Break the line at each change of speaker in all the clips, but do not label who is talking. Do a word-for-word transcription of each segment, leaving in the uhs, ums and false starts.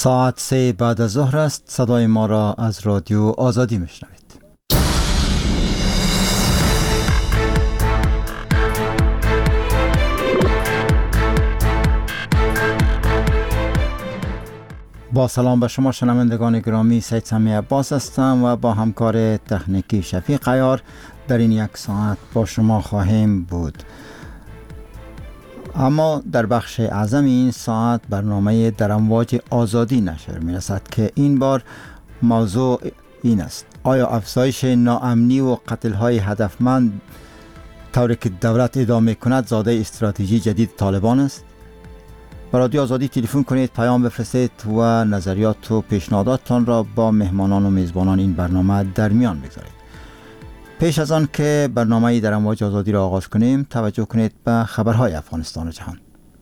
ساعت سه بعد از ظهر است. صدای ما را از رادیو آزادی میشنوید. با سلام به شما شنوندگان گرامی، سید سمی عباس هستم و با همکار تکنیکی شفیق عیار در این یک ساعت با شما خواهیم بود. اما در بخش اعظم این ساعت برنامه در امواج آزادی نشر می رسد که این بار موضوع این است: آیا افزایش ناامنی و قتل‌های هدفمند طوری که دولت ادامه کند زاده استراتژی جدید طالبان است؟ به رادیو آزادی تلفن کنید، پیام بفرستید و نظریات و پیشنهاداتتان را با مهمانان و میزبانان این برنامه در میان بگذارید. پیش از آن که برنامه در امواج آزادی را آغاز کنیم، توجه کنید به خبرهای افغانستان و جهان.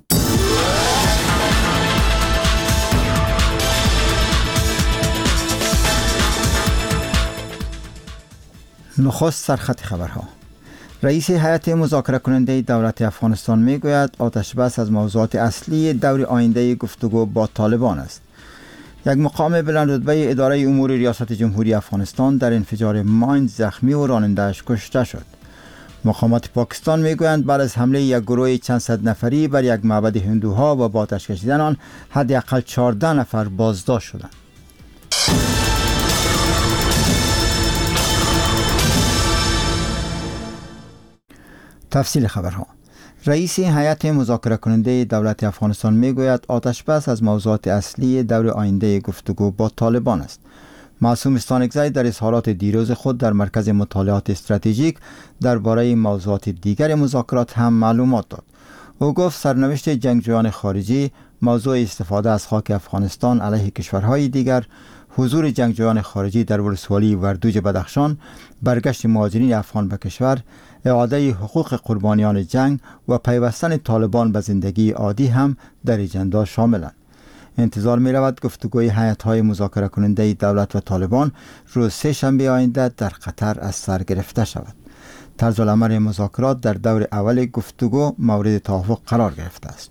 نخست سرخط خبرها. رئیس هیئت مذاکره کننده دولت افغانستان میگوید آتش بس از موضوعات اصلی دور آینده گفتگو با طالبان است. یک مقام بلند رتبه اداره امور ریاست جمهوری افغانستان در انفجار ماین زخمی و راننده‌اش کشته شد. مقامات پاکستان میگویند بعد از حمله یک گروه چند صد نفری بر یک معبد هندوها و با آتش کشیدن آن حداقل چهارده نفر بازداشت شدند. تفصیل خبرها. رئیس هیئت مذاکره کننده دولت افغانستان میگوید آتش بس از موضوعات اصلی دور آینده گفتگو با طالبان است. معصوم استانکزی در اظهارات دیروز خود در مرکز مطالعات استراتژیک درباره موضوعات دیگر مذاکرات هم معلومات داد. او گفت سرنوشت جنگجویان خارجی، موضوع استفاده از خاک افغانستان علیه کشورهای دیگر، حضور جنگجویان خارجی در ولسوالی وردوج بدخشان، برگشت مهاجرین افغان به کشور، اعاده حقوق قربانیان جنگ و پیوستن طالبان به زندگی عادی هم در اجندا شاملند. انتظار می رود گفتگوی هیئت‌های مذاکره کننده دولت و طالبان روز سه شنبه آینده در قطر از سر گرفته شود. طرز العمل مذاکرات در دور اول گفتگو مورد توافق قرار گرفته است.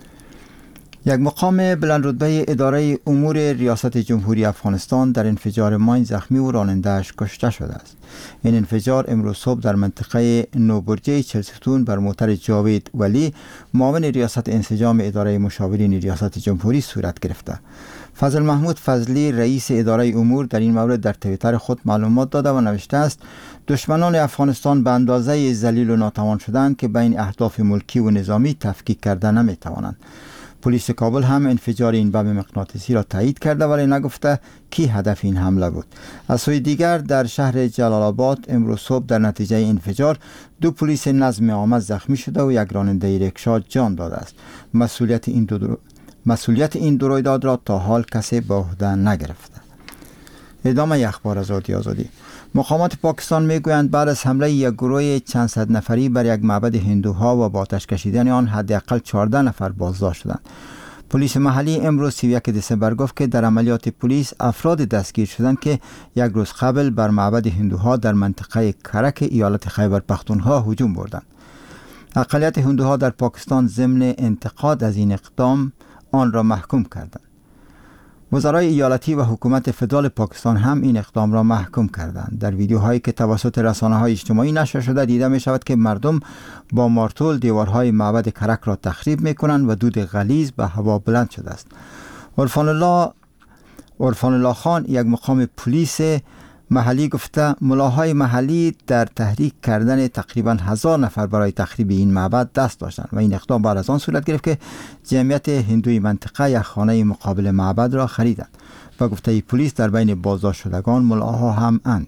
یک مقام بلند رتبه اداره امور ریاست جمهوری افغانستان در انفجار ماین زخمی و راننده‌اش کشته شده است. این انفجار امروز صبح در منطقه نوبرجه چلستون بر موتر جاوید ولی معاون ریاست انسجام اداره مشاورین ریاست جمهوری صورت گرفته. فضل محمود فضلی رئیس اداره امور در این مورد در توییتر خود معلومات داده و نوشته است: دشمنان افغانستان به اندازه ذلیل و ناتوان شدند که بین اهداف ملکی و نظامی تفکیک کرده نمی‌توانند. پلیس کابل هم انفجار این بم مغناطیسی را تایید کرده ولی نگفته کی هدف این حمله بود. از سوی دیگر در شهر جلال آباد امروز صبح در نتیجه انفجار دو پلیس نظم عامه زخمی شده و یک راننده رکشا جان داده است. مسئولیت این دو درو... مسئولیت این دو رویداد را تا حال کسی به عهده نگرفته. ادامه اخبار از رادیو آزادی. مقامات پاکستان میگویند بعد از حمله یک گروه چند صد نفری بر یک معبد هندوها و با آتش کشیدن آن حداقل چهارده نفر بازداشت شدند. پلیس محلی امروز سی و یک دسامبر گفت که در عملیات پلیس افراد دستگیر شدند که یک روز قبل بر معبد هندوها در منطقه کرک ایالت خیبر پختونخوا هجوم بردند. اقلیت هندوها در پاکستان ضمن انتقاد از این اقدام آن را محکوم کردند. وزرای ایالتی و حکومت فدرال پاکستان هم این اقدام را محکوم کردند. در ویدیوهایی که توسط رسانه‌های اجتماعی نشر شده دیده می شود که مردم با مارتول دیوارهای معبد کرک را تخریب می کنند و دود غلیظ به هوا بلند شده است. عرفان الله عرفان الله خان یک مقام پلیس محلی گفته ملاهای محلی در تحریک کردن تقریبا هزار نفر برای تخریب این معبد دست داشتند و این اقدام بعد از آن صورت گرفت که جمعیت هندوی منطقه یک خانه مقابل معبد را خریدند و گفته پلیس در بین بازداشت شدگان ملاها هم اند.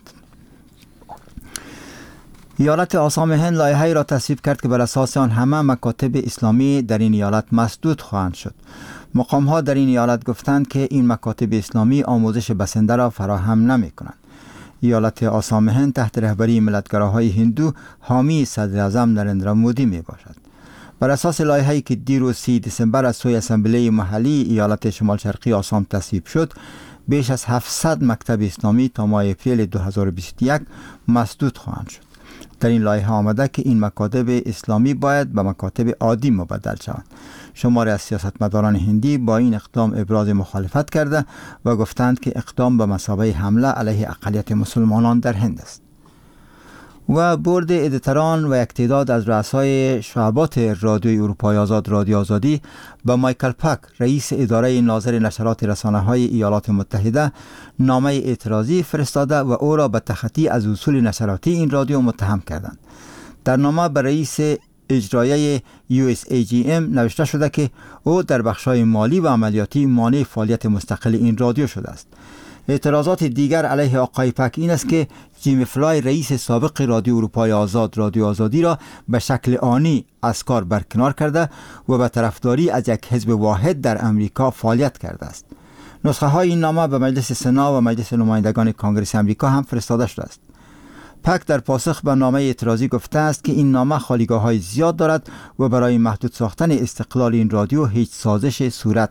ایالت آسام هند لایحه‌ای را تصویب کرد که بر اساس آن همه مکاتب اسلامی در این ایالت مسدود خواهند شد. مقام‌ها در این ایالت گفتند که این مکاتب اسلامی آموزش بسنده را فراهم نمی‌کنند. ایالت آسام هند تحت رهبری ملتگراهای هندو حامی صدر اعظم نریندرا مودی می باشد. بر اساس لایحه‌ای که دیروز سی دسامبر از سوی اسمبلی محلی ایالت شمال شرقی آسام تصویب شد، بیش از هفتصد مکتب اسلامی تا ماه اپریل دو هزار و بیست و یک مسدود خواهند شد. در این لایحه آمده که این مکاتب اسلامی باید به مکاتب عادی مبدل شوند. شماری از سیاستمداران هندی با این اقدام ابراز مخالفت کرده و گفتند که اقدام به مثابه حمله علیه اقلیت مسلمانان در هند است. و بورد ادیتوران و یک تعداد از رؤسای شعبات رادیوی اروپای آزاد رادیو آزادی با مایکل پک رئیس اداره ناظر نشرات رسانه‌های ایالات متحده نامه اعتراضی فرستاده و او را به تخطی از اصول نشراتی این رادیو متهم کردند. در نامه به رئیس اجرایی یو اس ای جی ام نوشته شده که او در بخش‌های مالی و عملیاتی مانع فعالیت مستقل این رادیو شده است. اعتراضات دیگر علیه آقای پک این است که جیم فلای رئیس سابق رادیو اروپای آزاد رادیو آزادی را به شکل آنی از کار برکنار کرده و به طرفداری از یک حزب واحد در امریکا فعالیت کرده است. نسخه های این نامه به مجلس سنا و مجلس نمایندگان کانگرس امریکا هم فرستاده شده است. پک در پاسخ به نامه اعتراضی گفته است که این نامه خالیگاه‌های زیاد دارد و برای محدود ساختن استقلال این رادیو هیچ سازش صورت